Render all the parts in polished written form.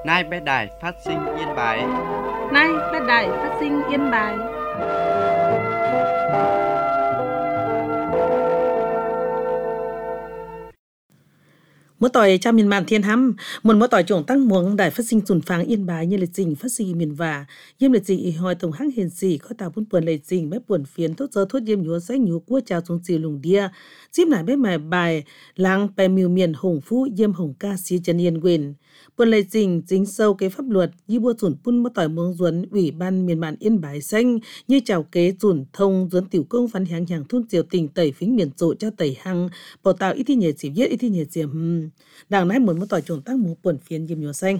Nay bé đài phát sinh Yên Bái. Nay bé đài phát sinh Yên Bái. Mỗi tỏi cha miền màn thiên hăm, mỗi tỏi trồng tăng muống đài phát sinh sùn pháng Yên Bái như lịch trình phát sinh miền và yếm lịch trình hỏi tổng hãng hiền sĩ có tạo buôn buồn lịch trình bé buồn phiền thốt giờ thốt yếm nhúa sách nhúa cua chào xuống xì lùng đia chip lại bé mài bài làng bè miêu miền hồng phú yếm hồng ca xí chân yên quyền buồn lịch trình chính sâu cái pháp luật như bua sùn pun mỗi tỏi muống duấn ủy ban miền màn Yên Bái xanh như chào kế sùn thông duấn tiểu công phán hàng hàng thôn triều tình tẩy phính miền rộ cho tẩy hăng bảo tạo ít thi nhẹ chỉ viết ít thi nhẹ chỉ đảng nãy muốn tỏi trồng tăng mũ buồn phiền yếm nhúa xanh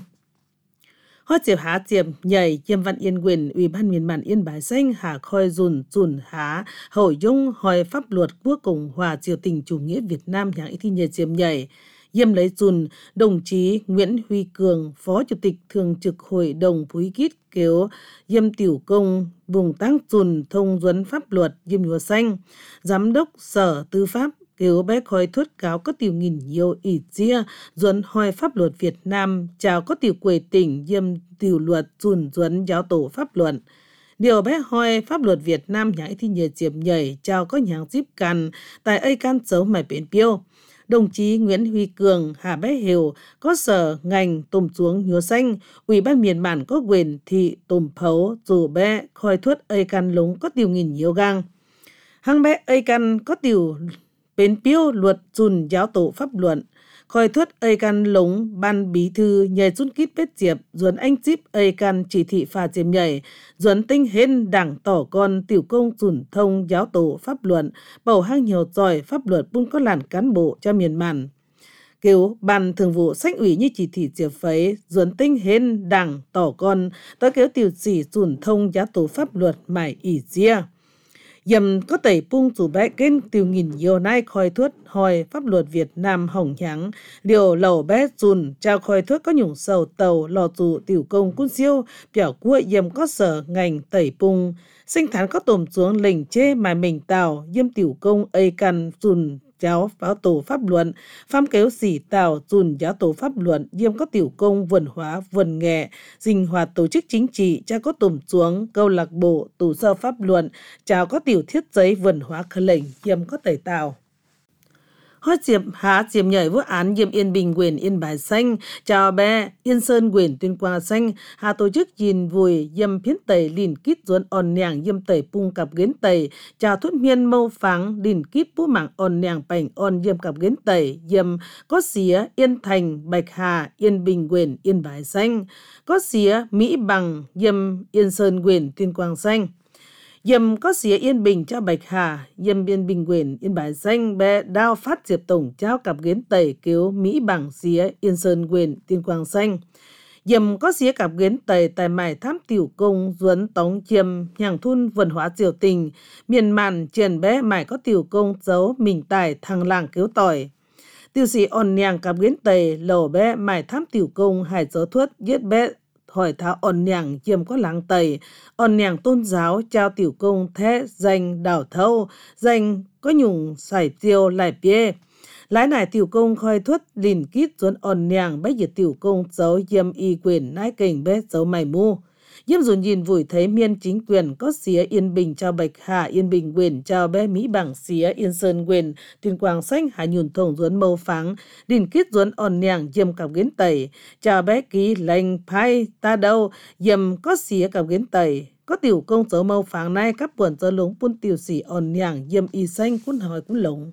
hót diệp há diệp nhảy yếm văn yên quyền ủy ban miền màn Yên Bái xanh hà khoi dùn há hậu dung hỏi pháp luật quốc cộng hòa triều tình chủ nghĩa Việt Nam hàng ít thi nhẹ diệp nhảy yếm lấy dùn đồng chí Nguyễn Huy Cường phó chủ tịch thường trực hội đồng Phú Kít kéo yếm tiểu công vùng tăng dùn thông duấn pháp luật yếm nhúa xanh giám đốc sở tư pháp kéo bé khói thuyết cáo có tiểu nghìn nhiều ỉ chia duấn hỏi pháp luật Việt Nam chào có tiểu quầy tỉnh yếm tiểu luật duấn giáo tổ pháp luận điều bé hỏi pháp luật Việt Nam nhảy thi nhờ chiếm nhảy chào có nhàng díp cằn tại ấy can xấu mày biển piêu đồng chí Nguyễn Huy Cường hà bé hiểu có sở ngành tùm xuống nhúa xanh ủy ban miền bản có quyền thị tùm phấu dù bé khói thuyết ấy can lúng có tiểu nghìn nhiều gang hăng bé ấy can có tiểu bến piêu luật giáo tổ pháp luận khoi thuyết ây can lống ban bí thư nhảy rút kít bết diệp duấn anh chíp ây can chỉ thị phà diệm nhảy duấn tinh hên đảng tỏ con tiểu công thông giáo tổ pháp luận bầu hang nhiều giỏi pháp luật bun có làn cán bộ cho miền màn kêu ban thường vụ sách ủy như chỉ thị diệp phấy duấn tinh hên đảng tỏ con tới kéo tiểu chỉ thông giáo tổ pháp luật mải ỉ chia yếm có tẩy pung chủ bé kênh tiêu nghìn nhiều nay khoi thuất hỏi pháp luật Việt Nam hỏng nháng điều lầu bé dùn trao khoi thuất có nhủng sầu tàu lò tù tiểu công quân siêu biểu cua yếm có sở ngành tẩy pung sinh thán có tồm xuống lình chê mà mình tàu yếm tiểu công ây căn dùn giáo báo tổ pháp luận pham kéo xỉ tàu dùn giáo tổ pháp luận yếm có tiểu công vườn hóa vườn nghệ sinh hoạt tổ chức chính trị cha có tùm xuống câu lạc bộ tù sơ pháp luận chào có tiểu thiết giấy vườn hóa khởi lệnh yếm có tẩy tàu hót diệp há diệp nhảy vụ án yếm Yên Bình quyền Yên Bái xanh chào bé Yên Sơn quyền Tuyên Quang xanh hà tổ chức nhìn vùi yếm phiến tẩy lìn kít duấn on nhàng yếm tẩy pung cặp ghến tẩy chào thốt miên mâu pháng lìn kít bú mảng on nhàng bảnh on yếm cặp ghến tẩy yếm có xía Yên Thành Bạch Hà Yên Bình quyền Yên Bái xanh có xía Mỹ Bằng yếm Yên Sơn quyền Tuyên Quang xanh yếm có xía Yên Bình cho Bạch Hà yếm Yên Bình quyền Yên Bái xanh bé đao phát diệp tổng trao cặp ghến tẩy kéo Mỹ Bằng xía Yên Sơn quyền Tuyên Quang xanh yếm có xía cặp ghến tẩy tại mải thám tiểu công duấn tống chiêm nhàng thun vườn hóa triều tình miền màn triển bé mải có tiểu công dấu mình tài thằng làng kéo tỏi tiểu sĩ on nhàng cặp ghến tẩy lầu bé mải thám tiểu công hải dấu thuất giết bé hỏi tháo on nhàng yếm có láng tẩy on nhàng tôn giáo trao tiểu công thế danh đảo thâu danh có nhung sải tiêu lại bia lái nải tiểu công khoi thuất lìn kít duấn on nhàng bách diệt tiểu công dấu yếm y quyền nái kình bé dấu mày mu yếm dùn nhìn vùi thấy miên chính quyền có xía Yên Bình trao Bạch Hà Yên Bình quyền trao bé Mỹ Bằng xía Yên Sơn quyền Tuyên Quang xanh hà nhùn thổng duấn mâu pháng lìn kít duấn on nhàng yếm cặp ghến tẩy trao bé ký lệnh phai ta đâu yếm có xía cặp ghến tẩy có tiểu công dấu mâu pháng nay các buồn dơ lúng pun tiểu sĩ on nhàng yếm y xanh cún hỏi cún lống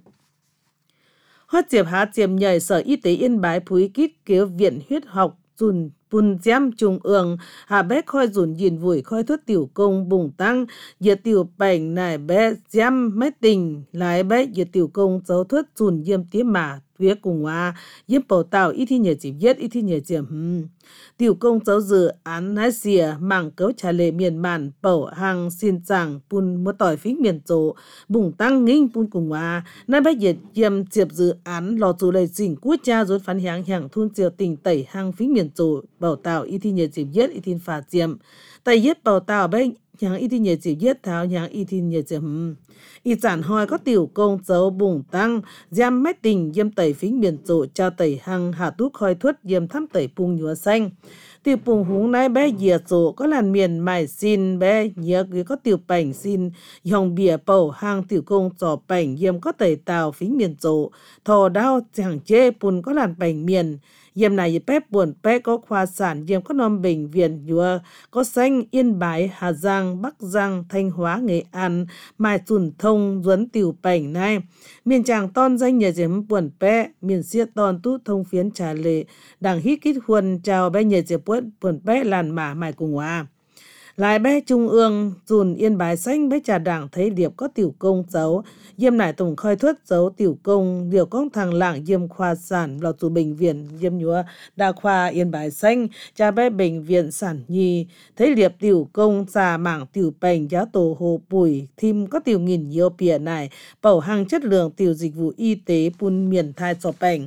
hót diệp há diệp nhảy sở y tế Yên Bái Phú Kít kéo viện huyết học dùn bùn giam trung ương hà bé khoi dùn nhìn vùi khoi thuất tiểu công bùng tăng diệt tiểu bảnh nải bé giam mấy tình lái bé diệt tiểu công dấu thuất dùn yếm tía mà phía cùng hoa yếm bầu tàu ít thi nhờ chỉ viết ít thi nhờ chỉ tiểu công dấu dự án nái xìa mảng cấu trả lệ miền màn bầu hàng xin chẳng bùn mua tỏi phí miền chỗ bùng tăng nghinh bùn cùng hoa nái bé diệt yếm diệp dự án lò dù lệ dình quốc cha rốt phán hàng thun triều tình tẩy hàng phí miền chỗ bầu tàu ít thi nhờ chỉ viết ít thi phá diệm tại yết bầu tàu bé nhàng ít thi nhờ chỉ viết tháo nhàng ít thi nhờ chỉ y giản hỏi có tiểu công dấu bùng tăng giam mét tình yếm tẩy phính miền rộ trao tẩy hăng hạ túc khoi thuất yếm thăm tẩy pung nhúa xanh tiểu bùng húng nái bé dìa sổ có làn miền mải xin bé nhớ có tiểu bảnh xin dòng bìa bầu hàng tiểu công trò bảnh yếm có tẩy tàu phính miền sổ thò đau chẳng chê bùn có làn bảnh miền yếm này bé buồn bé có khoa sản yếm có nom bệnh viện nhùa có xanh Yên Bái Hà Giang Bắc Giang Thanh Hóa Nghệ An Mai Sùn Thông Duấn tiểu bảnh này miền tràng ton danh nhờ diệm buồn bé miền xiết ton tú thông phiến trà lệ đảng hít kít huân chào bé nhờ diệm buồn bé làn mả mải cùng hòa lại bé trung ương dùn Yên Bái xanh bé trà đảng thấy điệp có tiểu công dấu yếm nải tổng khơi thuất dấu tiểu công điều công thằng lạng yếm khoa sản lọt từ bệnh viện yếm nhúa đa khoa Yên Bái xanh cha bé bệnh viện sản nhi thấy điệp tiểu công xà mảng tiểu bành giá tổ hồ bùi thim có tiểu nghìn nhiều bìa này bảo hàng chất lượng tiểu dịch vụ y tế bùn miền thai cho bành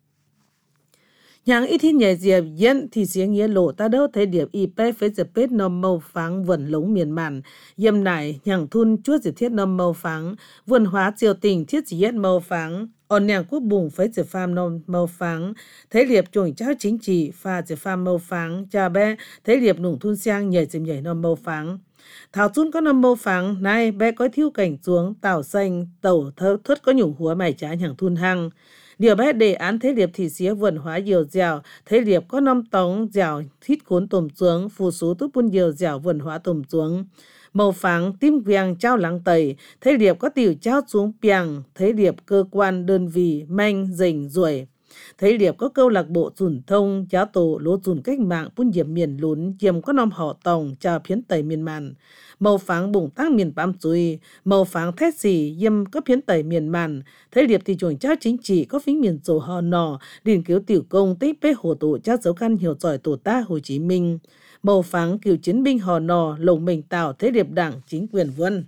nhàng ít nhảy diệp yên thì xiếng nghĩa lộ ta đâu thấy điệp y pe phế diệp pết nôm màu pháng vần lống miền màn yêm nải nhàng thun chuốt diệp thiết nôm màu pháng vườn hóa triều tình thiết chỉ yết màu pháng on nhàng quốc bùng phế diệp pham nôm màu pháng thấy điệp chuồng cháu chính trị pha diệp pham màu pháng cha bé thấy điệp nủng thun xiang nhảy diệp nhảy nôm màu pháng thảo chun có nôm màu pháng nay bé có thiêu cảnh xuống tảo xanh tẩu thơ thuất có nhủ húa mày trái nhàng thun hăng điều bé đề án thế điệp thì xía vườn hóa nhiều dẻo thế điệp có năm tống dẻo thít khốn tùm xuống phù số túc bún nhiều dẻo vườn hóa tùm xuống màu pháng tím viang trao lắng tẩy thế điệp có tiểu trao xuống piang thế điệp cơ quan đơn vị manh rình ruồi thấy điệp có câu lạc bộ dùn thông giáo tổ lỗ dùn cách mạng bún diệp miền lún diệm có năm họ tòng chào phiến tẩy miền màn màu pháng bùng tăng miền bám chui màu pháng thét xì diệm có phiến tẩy miền màn thấy điệp thì chuồng cháu chính trị có phính miền dầu hò nò điền cứu tiểu công tích bế hồ tổ cháu dấu căn hiểu giỏi tổ ta Hồ Chí Minh màu pháng cựu chiến binh hò nò lồng mình tạo thế điệp đảng chính quyền vươn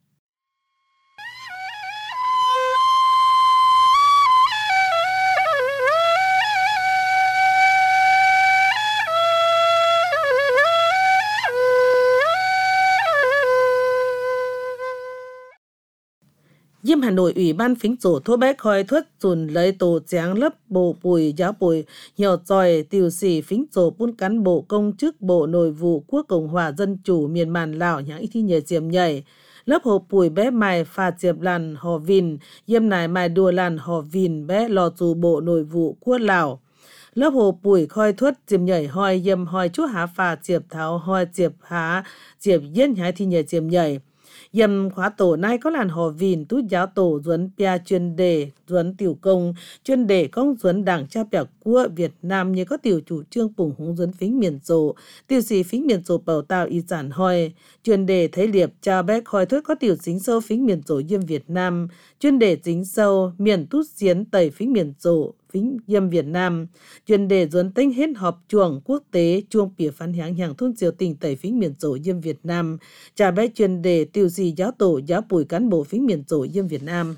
Diêm Hà Nội Ủy ban phính tổ thô bé khoi thuất dùn lấy tổ tráng lấp bộ bùi giáo bùi nhiều tròi tiểu sĩ phính tổ bún cán bộ công chức bộ nội vụ quốc Cộng hòa Dân chủ miền màn Lào nhãng thi nhờ diệm nhảy lớp hồ bùi bé mài phà diệp làn hò vìn diêm nải mài đùa làn hò vìn bé lò dù bộ nội vụ quốc Lào lớp hồ bùi khoi thuất diệm nhảy hoi diêm hoi chú há phà diệp tháo hoi diệp há diệp yên nhái thi nhờ diệm nhảy yếm khóa tổ nay có làn hò vìn tút giáo tổ duấn pia chuyên đề duấn tiểu công chuyên đề công duấn đảng cha bẻo của Việt Nam như có tiểu chủ trương bùng húng duấn phính miền rộ tiểu sĩ phính miền rộ bầu tạo y sản hoi chuyên đề thấy liệp cha bé khoi thuất có tiểu dính sâu phính miền rộ yêm Việt Nam chuyên đề dính sâu miền tút xiến tẩy phính miền rộ phính yêm Việt Nam chuyên đề duấn tinh hết họp chuồng quốc tế chuông bìa phán háng hàng thôn triều tình tẩy phính miền rộ yêm Việt Nam cha bé chuyên đề tiểu sĩ giáo tổ giáo bùi cán bộ phính miền rộ yêm Việt Nam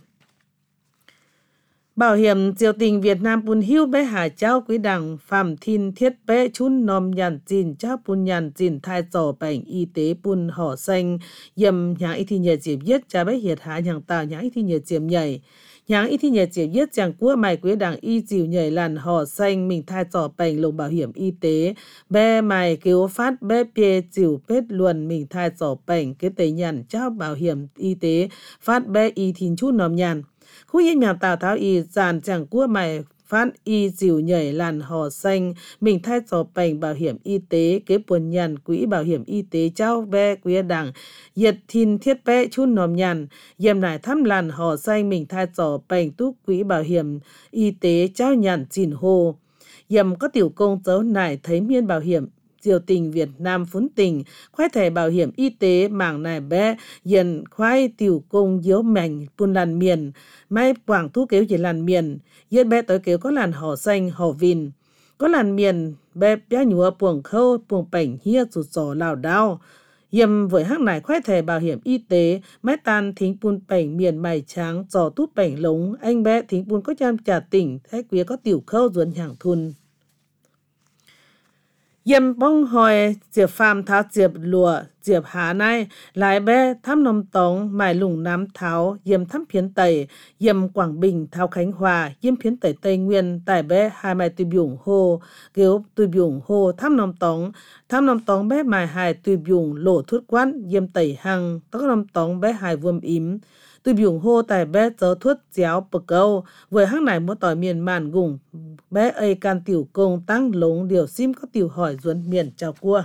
bảo hiểm triều tình Việt Nam bùn hưu bé hà cháu quý đảng phạm thiên thiết bé chun nom nhàn dìn cháu bùn nhàn dìn thai trò bệnh y tế bùn họ xanh yếm nhãng y thi nhờ diệp yết cha bé hiệt hạ nhãng tàu nhãng y thi nhờ diệp nhảy nhãng y thi nhờ diệp yết chàng của mày quý đảng y dìu nhảy làn họ xanh mình thai trò bệnh lồng bảo hiểm y tế bé mày cứu phát bé bê dìu bết luồn mình thai trò bệnh cái tây nhàn cháu bảo hiểm y tế phát bé y thìn chút nom nhàn khu yên nhà tào tháo y dàn chẳng của mày phát y dìu nhảy làn hò xanh mình thay trò bệnh bảo hiểm y tế kế buồn nhàn quỹ bảo hiểm y tế cháu bé quý đảng yết thìn thiết bé chun nòm nhàn yếm nải thăm làn hò xanh mình thay trò bệnh túc quỹ bảo hiểm y tế cháu nhàn chìn hồ yếm có tiểu công dấu nải thấy miên bảo hiểm triều tình Việt Nam phún tình khoai thẻ bảo hiểm y tế mảng này bé dần khoai tiểu công diếu mảnh buôn làn miền mai quảng thu kéo chỉ làn miền yên bé tới kéo có làn hò xanh hò vìn có làn miền bé bé nhúa buồng khâu buồng bảnh hia rụt sò lào đao yếm với hắc này khoai thẻ bảo hiểm y tế mai tan thính buôn bảnh miền mày tráng giò tút bảnh lống anh bé thính buôn có chăm trả tỉnh thái quý có tiểu khâu duẩn hàng thun Yếm bông hồi diệp phàm tháo diệp lụa diệp há nay lái bé thăm nông tống mài lùng Nam Tháo yếm thăm phiến Tây yếm Quảng Bình Tháo Khánh Hòa yếm phiến Tây Tây Nguyên tại bé hai mài tùy biểu hồ kiểu tùy biểu hồ thăm nông tống bé mài hài tùy biểu lộ thút quán yếm Tây Hằng tóc nông tống bé hài vuông ím tùy biểu hồ tại bé dấu thuất chéo bậc câu với hang này mua tỏi miền màn gùng bé ấy can tiểu công tăng lống điều sim có tiểu hỏi duẩn miền chào cua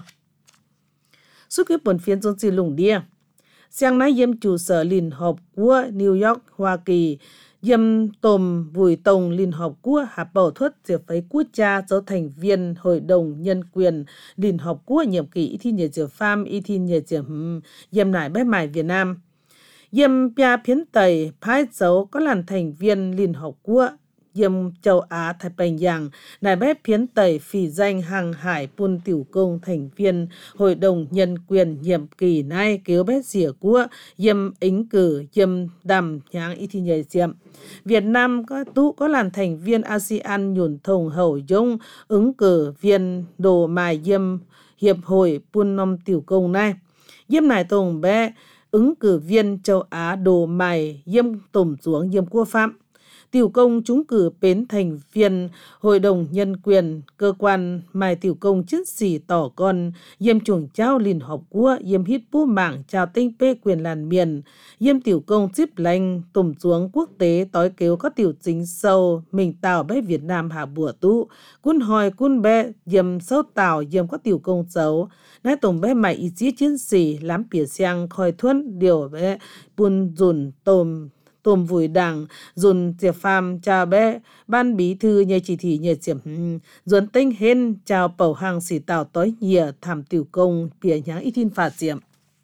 suốt cái buồn phiên dôn xì lùng đia sáng nay yếm chủ sở Liên Hợp Quốc New York Hoa Kỳ yếm tôm vùi tông Liên Hợp Quốc hạp bầu thuất diệp phấy quốc gia trở thành viên Hội đồng Nhân quyền Liên Hợp Quốc nhiệm kỳ y thi nhờ diệp pham y thi nhờ diệp yếm nải bé mải Việt Nam yếm pia phiến Tây phái dấu có làm thành viên Liên Hợp Quốc yếm châu Á Thái Bình Dương nài bé phiến Tây phỉ danh hàng hải pun tiểu công thành viên Hội đồng Nhân quyền nhiệm kỳ nay kéo bé xỉa quốc yếm ứng cử yếm đàm nháng y thi nhảy diệm Việt Nam có làm thành viên ASEAN nhuần thông hậu dung ứng cử viên đồ mài yếm hiệp hội pun nông tiểu công này yếm nài tổng bé ứng cử viên châu Á đồ mài yếm tổng xuống yếm quốc phạm tiểu công trúng cử bến thành viên Hội đồng Nhân quyền cơ quan mài tiểu công chức sĩ tỏ con yếm chuồng trao Liên Hợp Quốc yếm hít bú mạng chào tinh pê quyền làn miền yếm tiểu công chíp lành tùm xuống quốc tế tối kéo có tiểu chính sâu mình tạo bé Việt Nam hạ bùa tu cun hỏi cun bé yếm sâu tạo yếm có tiểu công xấu nãy tổng bé mài ý chí chiến sĩ lắm bìa sang khoi thuân điều bé bùn dùn tôm vùi đảng dùn diệp phàm chào bé ban bí thư nhờ chỉ thị nhờ diệp dùn tinh hên chào bầu hàng sĩ tạo tối nhìa thảm tiểu công bìa nháng ít tin phạt diệm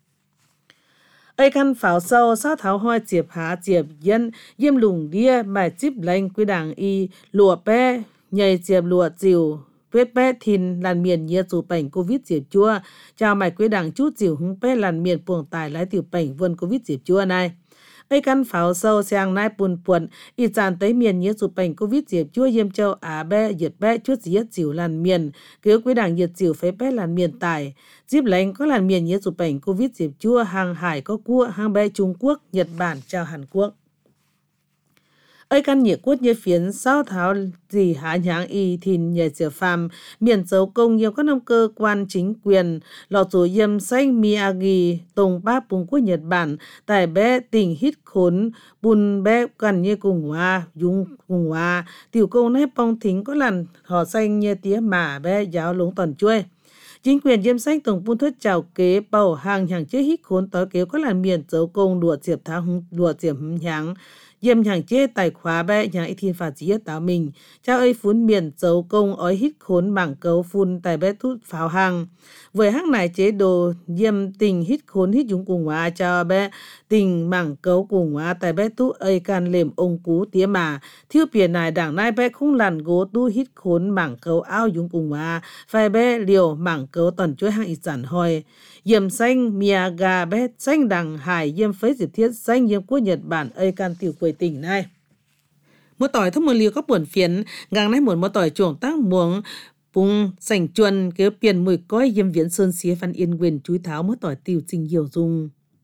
ấy căn pháo sâu sao tháo hoa diệp há diệp yên yếm lùng đia bài chip lệnh quy đảng y lụa bé nhờ diệp lụa diều vết bé thìn làn miền nhia dù bệnh covid diệp chua chào mày quy đảng chút diều hứng bé làn miền buồng tài lái tiểu bệnh vươn covid diệp chua này ấy căn pháo sâu sang nai buồn y tràn tới miền nhớ chụp bệnh covid diệp chua yếm châu Á bé diệt bé chút diệt chịu làn miền cứu quý đảng diệt chịu phế bé làn miền tài dịp lệnh có làn miền nhớ chụp bệnh covid diệp chua hàng hải có cua hàng bé Trung Quốc Nhật Bản chào Hàn Quốc ấy căn nhiệt quốc như phiến sao tháo gì há nháng y thìn nhờ diệp phàm miền dấu công nhiều các nông cơ quan chính quyền lò chủ yếm xanh Miyagi tông ba Trung Quốc Nhật Bản tại bé tỉnh hít khốn bùn bé gần như cùng hoa dung cùng hoa tiểu công này bong thính có lần họ xanh như tía mà bé giáo lúng toàn chuôi chính quyền yếm xanh tổng buôn thất chào kế bầu hàng chế hít khốn tối kéo có lần miền dấu công đùa diệp tháo đùa diệp nháng yếm hàng chế tài khóa bé nhàng ít thiên phạt dĩa táo mình cha ơi phun miền dấu công ói hít khốn bảng cấu phun tài bé thút pháo hàng với hắc này chế đồ yếm tình hít khốn hít chúng cùng hóa cho bé tình bảng cấu cùng hóa tài bé tu ơi can lềm ông cú tía mà thiếu biển này đảng nai bé không làn gố tu hít khốn bảng cấu ao chúng cùng hóa phải bé liều bảng cấu toàn chuối hàng ít sản hoi yếm xanh Miyaga bé xanh đằng hải yếm phế diệp thiết xanh yếm quốc Nhật Bản ơi can tiểu quầy tỉnh này mua tỏi thông một liều có buồn phiền ngang nay muốn mua tỏi chuồng tác muống bung sành chuồn kéo tiền mùi coi yếm viễn sơn xía văn yên quyền chúi tháo mua tỏi tiêu trình nhiều dùng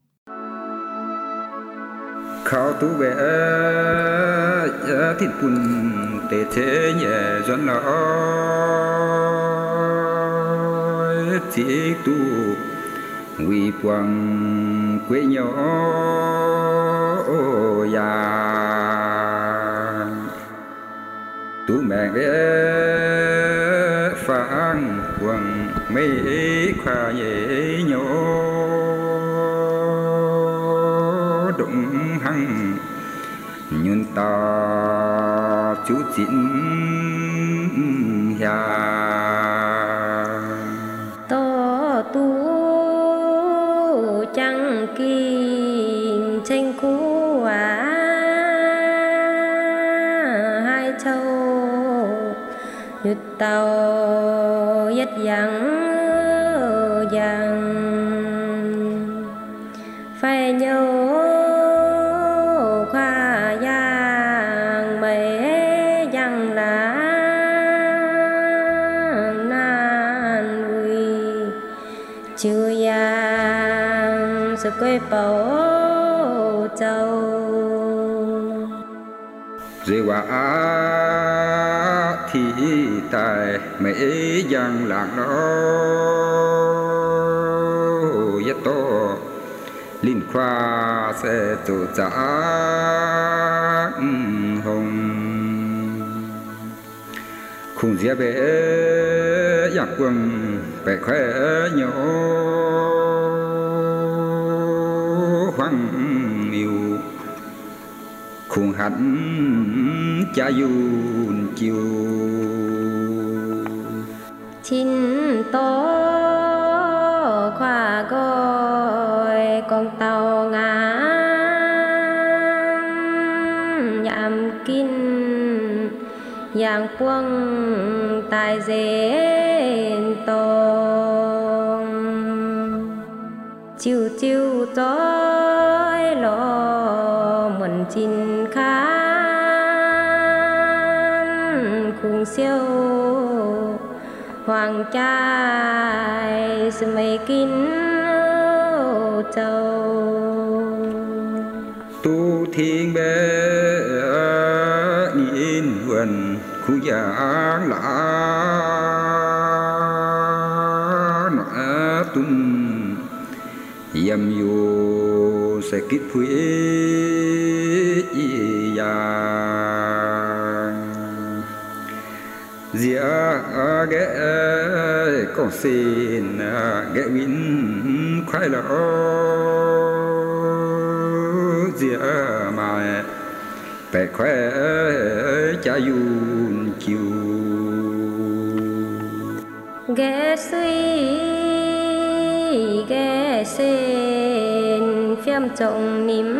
khảo tú bé thịt bùn để thế nhẹ doan nó chỉ tu vì quăng quê nhỏ già tú mẹ bé phang quăng mấy khoa nhẹ nhỏ đụng hăng nhún ta chú chín ya to tu chẳng kinh tranh cú hai châu nhật tàu yết yang phải nhớ khoa yang mấy yang là nan xuôi bầu châu rồi quả thì tại mấy giang lạc đó yết to linh khoa sẽ tổ trả hồng khung dĩa bé giặc quân bé khỏe nhỏ hoang yêu khung hẳn cha yun chiều chín to khoa gọi con tàu ngang nhảm kín yang quăng tài dễ tông chiều chiều tối lo muộn chín khán khung siêu hoàng trai sự mây kín châu tu thiên bé nhìn vườn khu giang lá nọ tung yam yo sẽ kích phui yang dĩa ghé con xin ghé win khoai lỡ dĩa mà bé khoe cha yun chiều ghé suy ghé sen phiêm trọng niệm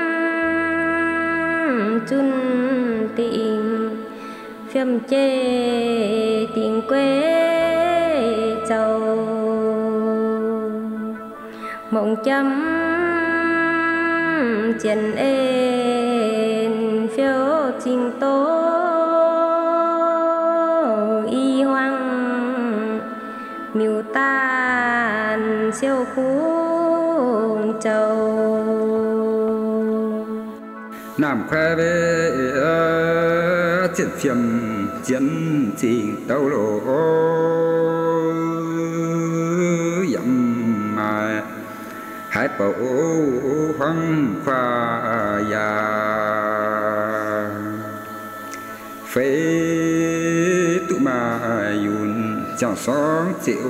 chun tình phiêm chê tình quê châu mộng chấm chân ên phiếu trình tố y hoang miêu tan siêu khung châu nam khoe về chiến phiêm chiến trình tàu lộ yam mà hai bộ hoang khoa ya phê tụ mà yun chẳng sống chịu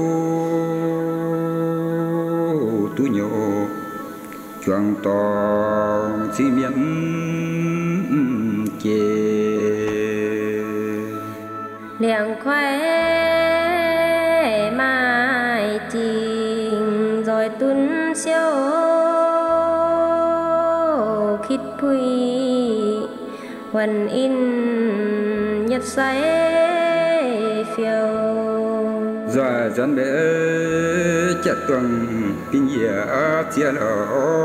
tu nhộ choàng to chi miễn chê liang khoe mai trình rồi tuân siêu khít pui hoàn in nhật say phiêu rồi dân bé chặt tuần kinh nghĩa chia lỡ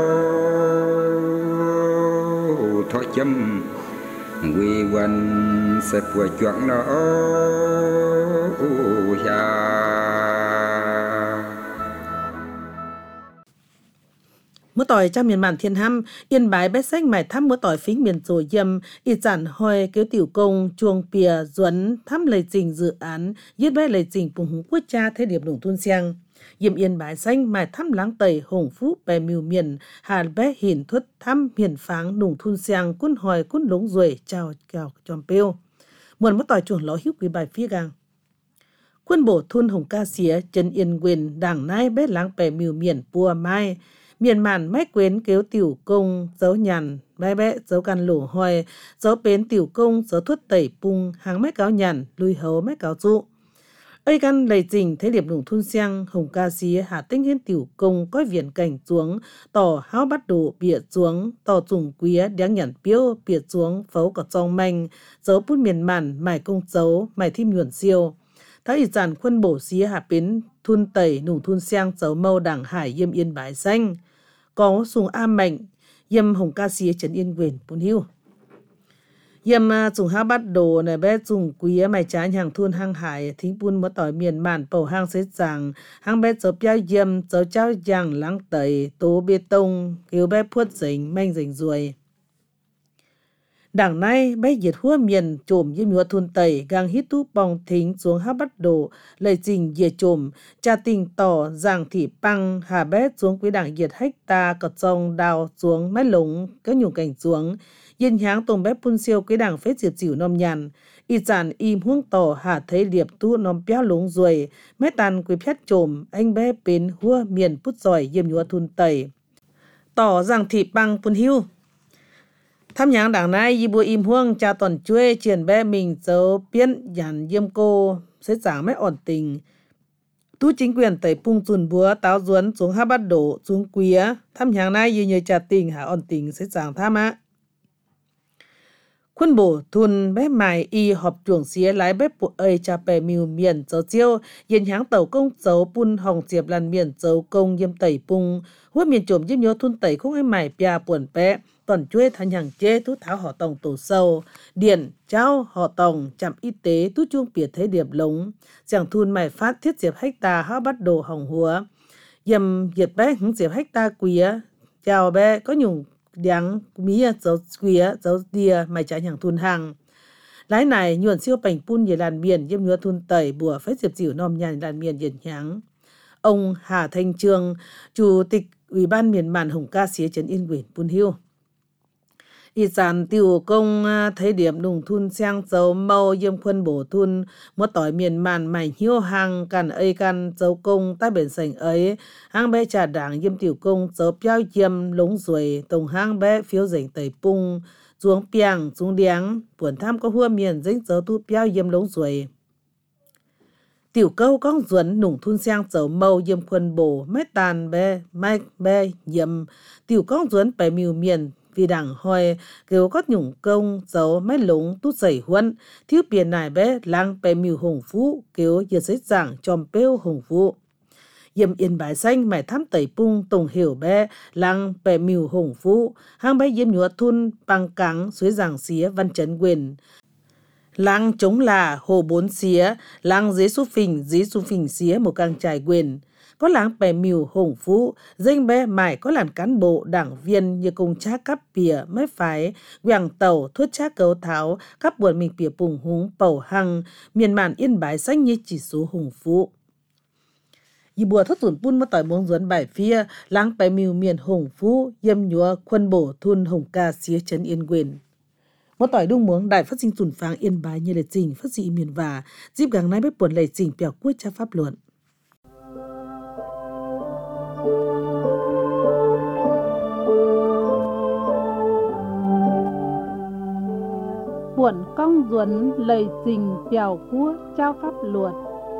thọ châm quy quan sẽ vừa chọn nó Mỗi tỏi trong miền bản thiên hăm, yên bái bét sách mải thăm mỗi tỏi phính miền rồi dâm, y giản hoi kéo tiểu công, chuông pìa, duẩn, thăm lời trình dự án, yết bé lời trình bùng húng quốc cha thế điểm đồng thôn xiang. Yêm yên bái xanh mải thăm láng tẩy, hồng phú, bè miêu miền, hà bé hiển thuật thăm hiển pháng đồng thôn xiang, cún hòi cún lống ruồi, chào kèo tròm pêu. Muộn mỗi tỏi chuồng ló hiếu quý bài phía gang. Quân bổ thôn hồng ca xía, chân yên quyền, đảng nai bé láng bè miêu miền, bùa mai, miền màn mách quyến kéo tiểu công dấu nhàn bé bé dấu căn lổ hoài dấu bến tiểu công dấu thuất tẩy pung hàng mách cáo nhàn lui hấu mách cáo dụ ây căn lầy trình thế điểm đồng thôn xiang hồng ca xía hạ tinh hiến tiểu công coi viền cảnh xuống tỏ háo bắt đồ bịa xuống tỏ dùng quý đáng nhàn piêu bịa xuống phấu cả trong manh dấu bút miền màn mải công dấu mải thim nhuận siêu thái y giản quân bổ xía hạ bến thun tẩy nùng thun xiang dấu mâu đảng hải yêm yên bái xanh có sùng am mạnh yêm hồng ca xía trấn yên quyền bốn hiu yếm dùng ha bắt đồ này bé dùng quý mày trái hàng thun hàng hải thính bún mất tỏi miền màn bầu hang xế rằng hàng bé dấu béo yếm dấu cháu giang lắng tẩy tố bê tông kêu bé phuất dính manh dính ruồi. Đằng nay bé diệt hua miền trộm yếm nhúa thun tẩy gang hít tú bong thính xuống ha bắt đồ lời trình diệt trộm cha tình tỏ rằng thị băng hà bé xuống quý đảng diệt hecta cọt sông đào xuống mái lống các nhung cảnh xuống yên háng tông bé phun siêu quý đảng phết diệt chịu nom nhàn y giản im huống tỏ hà thấy liệp tu nom béo lống ruồi mé tàn quý phét trộm anh bé bến hua miền pút giỏi yếm nhúa thun tẩy tỏ rằng thị băng phun hưu. Tham nhang đảng này y bùa im huông cha toàn chuê triển bé mình dấu biến dàn yếm cô sẽ giảng mấy ổn tình. Tu chính quyền tẩy pung dùn búa táo duấn xuống ha bắt đổ xuống quía. Tham nhang này y nhờ cha tình hạ ổn tình sẽ giảng tham á. Khuôn bổ thun bé mài y họp chuồng xía lái bếp bộ ơi cha bè mìu miền dấu chiêu yên háng tàu công dấu pun hồng diệp làn miền dấu công yếm tẩy pung hút miền trộm yếm nhớ thun tẩy không ai mài pia buồn bé toàn chuê thanh hàng chê tú tháo họ tòng tổ sâu điện trao họ tòng trạm y tế tú chuông biệt thế điểm lống giảng thun mài phát thiết diệp hecta ha bắt đồ hồng húa yếm diệt bé hứng diệp hecta quía chào bé có nhung đáng mía dấu quía dấu đìa mày trái hàng thun hàng lái này nhuận siêu bành pun về làn miền yếm nhúa thun tẩy bùa phép diệp dịu nom nhàn làn miền diện nháng. Ông Hà Thanh Trương, chủ tịch Ủy ban miền màn Hồng Ca xía trấn Yên Quyển Pun Hiêu. Y sản tiểu công thấy điểm đùng thun sang dấu mâu yếm khuân bổ thun một tỏi miền màn mày hiêu hàng càn ấy can dấu công tai biển sành ấy hang bé trà đảng yếm tiểu công dấu béo yếm lống ruồi tổng hang bé phiếu rảnh tẩy pung xuống piang xuống điáng buồn tham có hua miền dính dấu tu béo yếm lống ruồi. Tiểu câu con duẩn nùng thun sang dấu mâu yếm khuân bổ mét tàn bé mai bé yếm tiểu con duẩn bẻ mìu miền vì đảng hoi kêu có nhung công dấu mấy lúng tút dày huân thiếu biển này bé lang bè mìu hồng phú kêu giờ giấy giảng chòm bêu hồng phú yếm yên bài xanh mày thám tẩy pung tổng hiểu bé lang bè mìu hồng phú hang bé yếm nhúa thun bằng cắng suối giảng xía văn chấn quyền lang chống là hồ bốn xía lang dế su phình xía một càng trải quyền có làng bè mìu hồng phú danh bé mải có làn cán bộ đảng viên như công trá cắp bìa mấy phái quảng tàu thuất trá cấu tháo các buồn mình bìa bùng húng bầu hăng miền màn yên bái xanh như chỉ số hồng phú y bùa thất tuần pun mất tỏi muống duẩn bài phía làng bè mìu miền hồng phú yếm nhúa khuân bổ thun Hồng Ca xía trấn Yên Quyển một tỏi đung muống đại phát sinh tuần phang yên bái như lệ trình phát dị miền và dịp gàng nay bếp buồn lệ trình bèo cuối cha pháp luận. Buồn công duẩn lời trình bèo cua trao pháp luật.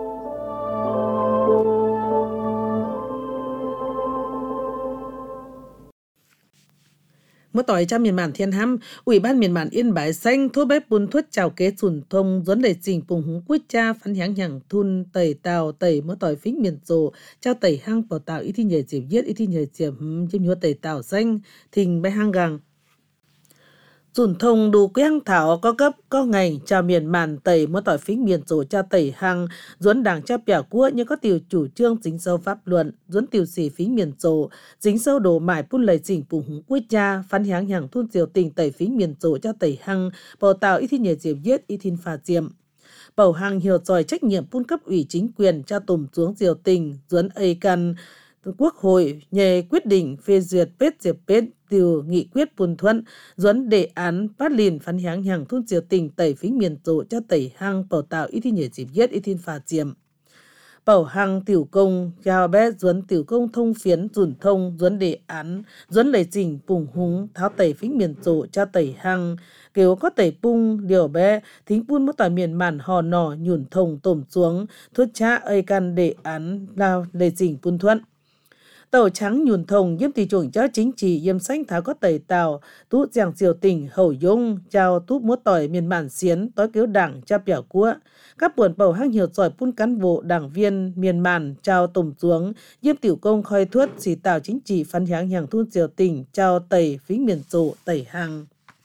Một tỏi cha miền màn thiên hăm, Ủy ban miền màn Yên Bái xanh thô bếp bún thuất chào kế sùn thông duẩn lệ trình bùng húng quýt cha phán háng hàng thun tẩy tàu tẩy một tỏi phính miền rồ trao tẩy hang bảo tạo ý thi nhờ diệp giết ý thi nhờ diệp chim nhúa tẩy tàu xanh thình bay hang gàng sùn thông đủ quang thảo có cấp có ngày chào miền màn tẩy một tỏi phính miền rồ trao tẩy hang duẩn đảng cha bẻo cua như có tiểu chủ trương dính sâu pháp luận duẩn tiểu sĩ phính miền rồ dính sâu đổ mải pun lệ trình bùng húng quýt cha phán háng hàng thun diều tình tẩy phính miền rồ trao tẩy hang bảo tạo ý thi nhờ diệp giết ý thìn phà diệm bầu hang hiểu giỏi trách nhiệm pun cấp ủy chính quyền cha tùm xuống diều tình duẩn ấy căn Quốc hội nhờ quyết định phê duyệt pết diệp pết điều nghị quyết bùn thuận duẩn đề án phát liền phán háng hàng thun diều tình tẩy phính miền rồ cho tẩy hang bảo tạo ý thi nhờ dịp giết ý thìn phà diệm bảo hang tiểu công chào bé duẩn tiểu công thông phiến dùn thông duẩn đề án duẩn lệ trình bùng húng tháo tẩy phính miền rồ cho tẩy hang kêu có tẩy pung điều bé thính pun mất tỏi miền màn hò nỏ nhủn thông tổm xuống thuất cha ơi căn đề án lao lệ trình bùn thuận tàu trắng nhùn thông yếm tỷ chuồng cháu chính trị yếm xanh tháo có tẩy tàu tú giang diều tỉnh hậu dung chào tú múa tỏi miền màn xiến tối cứu đảng cha bẻo cua các buồn bầu hang hiểu giỏi pun cán bộ đảng viên miền màn chào tổm xuống yếm tiểu công khoi thuất xì tàu chính trị phán háng hàng thun diều tỉnh chào tẩy phính miền rộ tẩy hàng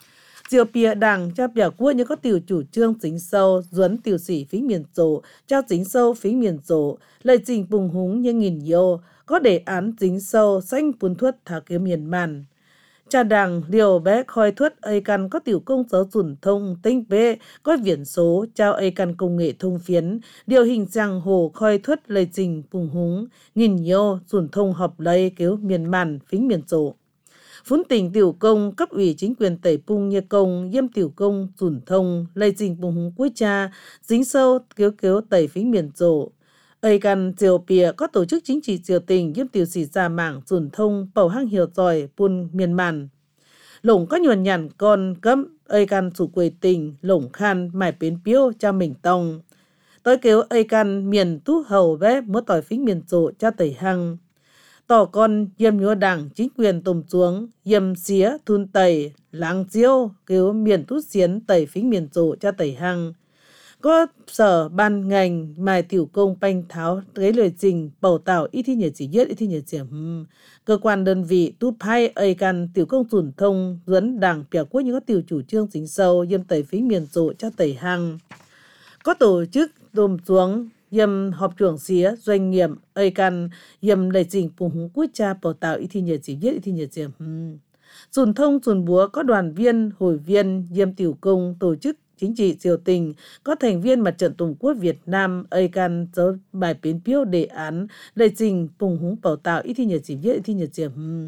Chiều bìa đảng cho biểu quốc như có tiểu chủ trương chính sâu, duấn tiểu sĩ phí miền tổ, cho chính sâu phí miền tổ, lời trình bùng húng như nghìn yêu, có đề án chính sâu, xanh bún thuất thả kiếm miền màn. Cha đảng điều bé khoi thuất ấy căn có tiểu công giáo dùn thông tinh bê, có viễn số, trao ấy căn công nghệ thông phiến, điều hình giang hồ khoi thuất lời trình bùng húng, nghìn yêu, dùn thông hợp lấy kéo miền màn phí miền tổ. Phún tỉnh tiểu công cấp ủy chính quyền tẩy pung như công yêm tiểu công dùn thông lây trình bùng húng cuối cha dính sâu kéo tẩy phí miền rộ ấy căn triều bìa có tổ chức chính trị triều tình yêm tiểu sĩ già mảng dùn thông bầu hang hiểu giỏi pun miền màn lổng có nhuần nhằn con cấm ấy căn chủ quầy tình lổng khan mải bến piêu cha mình tông tới kéo ấy căn miền tú hầu vé mất tỏi phí miền rộ cha tẩy hăng tỏ con yêm nhúa đảng chính quyền tùm xuống yêm xía thun tẩy láng chiêu cứu miền tút xiến tẩy phính miền rộ cho tẩy hăng có sở ban ngành mài tiểu công banh tháo cái lời trình bầu tạo ít thi nhờ chỉ nhất ít thi nhờ chỉ cơ quan đơn vị tút hay ấy căn tiểu công dùn thông duấn đảng biểu quốc như có tiểu chủ trương chính sâu yêm tẩy phính miền rộ cho tẩy hăng có tổ chức tùm xuống yêm họp trưởng xía doanh nghiệp ấy căn yêm đầy trình bùng húng quốc cha bầu tạo ít thi nhờ chỉ nhất ít thi nhờ chỉ dùn thông dùn búa có đoàn viên hội viên yêm tiểu công tổ chức chính trị triều tình có thành viên mặt trận Tổ quốc Việt Nam ấy căn dấu bài bến phiếu đề án đầy trình bùng húng bầu tạo ít thi nhờ chỉ nhất ít thi nhờ chỉ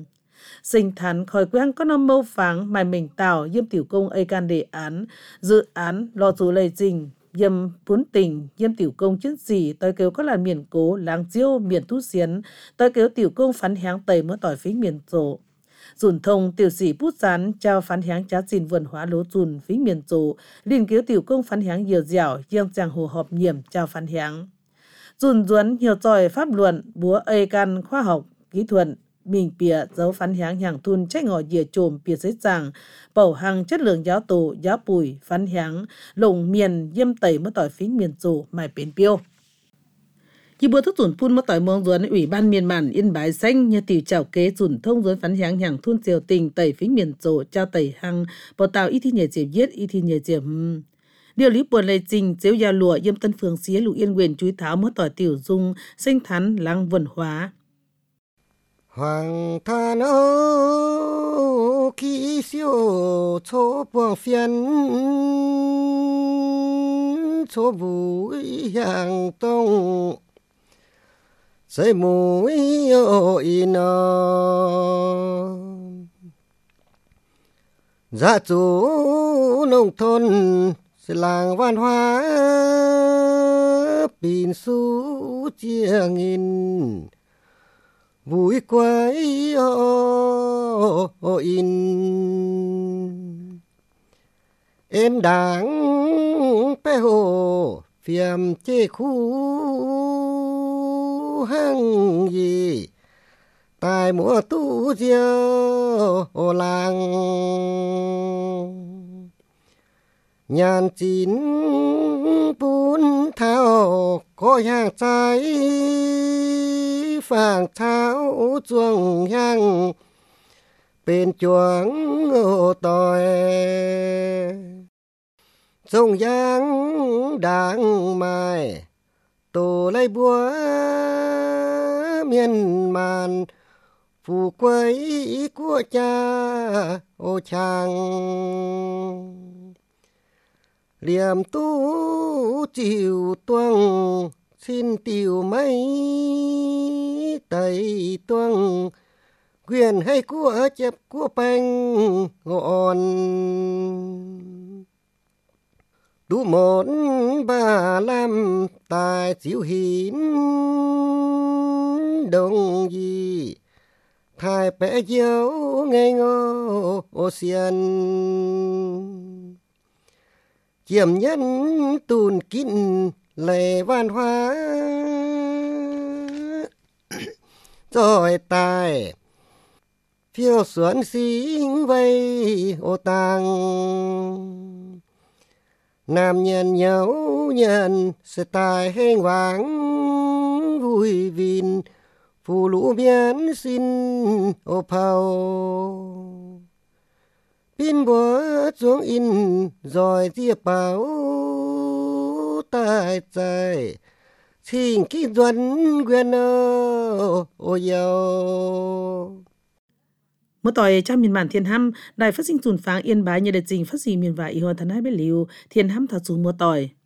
sinh thắn khỏi quen có năm mâu pháng mài mình tạo yêm tiểu công ấy căn đề án dự án lo dù lây trình yêm bốn tỉnh yêm tiểu công chiến sĩ tới kêu có là miền cố láng chiêu miền tú xiến tới kêu tiểu công phán háng tẩy mỡ tỏi phí miền rộ dùn thông tiểu sĩ bút rán trao phán háng trá xin vườn hóa lố dùn phí miền rộ liên cứu tiểu công phán háng nhiều dẻo yêm giang hồ họp nhiệm trao phán háng dùn duấn nhiều giỏi pháp luận búa ây căn khoa học kỹ thuật mình bìa dấu phán háng hàng thun trách ngỏ dìa trồm bìa giấy giảng bầu hàng chất lượng giáo tổ giáo bùi phán háng lồng miền yêm tẩy mất tỏi phí miền rộ mài bến piêu khi bữa thức dùn phun mất tỏi mong duấn ủy ban miền màn Yên Bái xanh như tiểu chảo kế dùn thông duấn phán háng hàng thun triều tình tẩy phí miền rộ trao tẩy hăng bầu tạo ít thi nhờ chiếm giết ít thi nhờ chiếm điều lý buồn lây trình chiếu gia lụa yêm tân phường xía lũ yên quyền chúi tháo mất tỏi tiểu dung sinh thắn lăng vườn hóa hoàng than âu khi siêu chỗ buông phiền chỗ vui hàng tông xây mũi ôi nó gia chủ nông thôn làng văn hóa pin su chia nghìn vui quay in em đáng pe hồ phiềm chê khu hăng gì tại mùa tu diêu làng nhàn chín bún thao có hàng trái phàng tháo chuông hang bên chuông tỏi sông giang đang mai tổ lấy búa miền màn phù quấy của cha ô chàng liềm tu chịu tuông xin tiểu mấy tây tuông quyền hay của chép của bánh ngọn đủ một ba năm tài chịu hiến đồng gì thai bé dấu ngây ngô ô xiên chiếm nhân tùn kín lệ văn hóa rồi tài phiêu xuân sinh vây ô tàng nam nhân nhau nhân sẽ tài hên vắng vui vin phụ lũ miến xin ô phao pin búa mất xuống in rồi tia bảo tai trái xin kỹ duẩn quyền ô yêu Mỗi tỏi cha miền bản thiên hăm đài phát sinh dùn pháng yên bái như đợt trình phát sinh miền vải y hoa thần hai bên liu thiên hăm thảo xuống mỗi tỏi